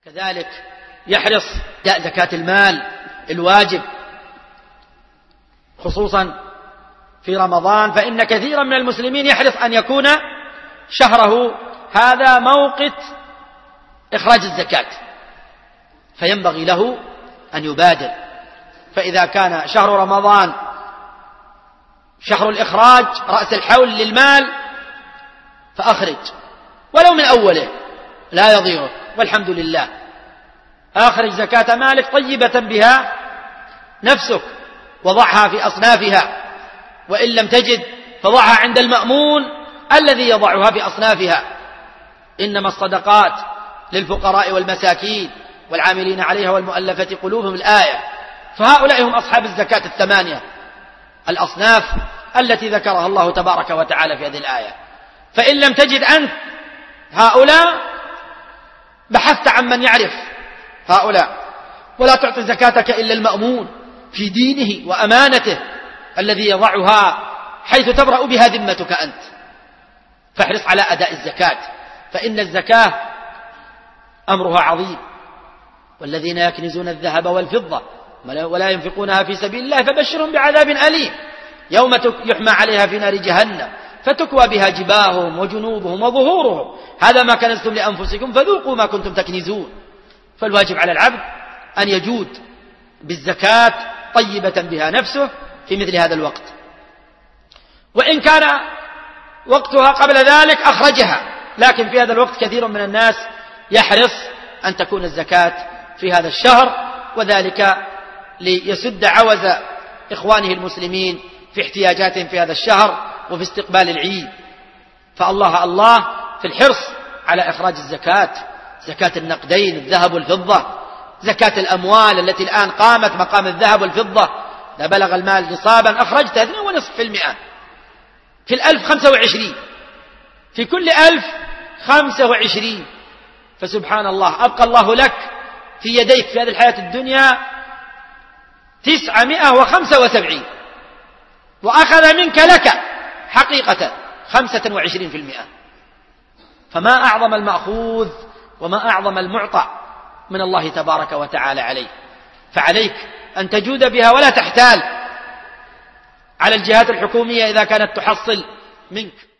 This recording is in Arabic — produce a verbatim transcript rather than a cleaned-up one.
كذلك يحرص زكاة المال الواجب خصوصا في رمضان، فإن كثيرا من المسلمين يحرص أن يكون شهره هذا موقت إخراج الزكاة، فينبغي له أن يبادر. فإذا كان شهر رمضان شهر الإخراج رأس الحول للمال فأخرج ولو من أوله لا يضيرك، والحمد لله. أخرج زكاة مالك طيبة بها نفسك وضعها في أصنافها، وإن لم تجد فضعها عند المأمون الذي يضعها في أصنافها. إنما الصدقات للفقراء والمساكين والعاملين عليها والمؤلفة قلوبهم الآية. فهؤلاء هم أصحاب الزكاة الثمانية الأصناف التي ذكرها الله تبارك وتعالى في هذه الآية. فإن لم تجد أنت هؤلاء بحثت عن من يعرف هؤلاء، ولا تعطي زكاتك إلا المأمون في دينه وأمانته الذي يضعها حيث تبرأ بها ذمتك أنت. فاحرص على أداء الزكاة، فإن الزكاة أمرها عظيم. والذين يكنزون الذهب والفضة ولا ينفقونها في سبيل الله فبشرهم بعذاب أليم يوم يحمى عليها في نار جهنم فتكوى بها جباههم وجنوبهم وظهورهم هذا ما كنزتم لأنفسكم فذوقوا ما كنتم تكنزون. فالواجب على العبد أن يجود بالزكاة طيبة بها نفسه في مثل هذا الوقت، وإن كان وقتها قبل ذلك أخرجها، لكن في هذا الوقت كثير من الناس يحرص أن تكون الزكاة في هذا الشهر، وذلك ليسد عوز إخوانه المسلمين في احتياجاتهم في هذا الشهر وفي استقبال العيد. فالله الله في الحرص على إخراج الزكاة، زكاة النقدين الذهب والفضة، زكاة الأموال التي الآن قامت مقام الذهب والفضة. إذا بلغ المال نصابا أخرجت اثنين ونصف في المئة، في الألف خمسة وعشرين، في كل ألف خمسة وعشرين. فسبحان الله أبقى الله لك في يديك في هذه الحياة الدنيا تسعمائة وخمسة وسبعين، وأخذ منك لك حقيقة خمسة وعشرين في المئة. فما أعظم المأخوذ وما أعظم المعطى من الله تبارك وتعالى عليه. فعليك أن تجود بها ولا تحتال على الجهات الحكومية إذا كانت تحصل منك.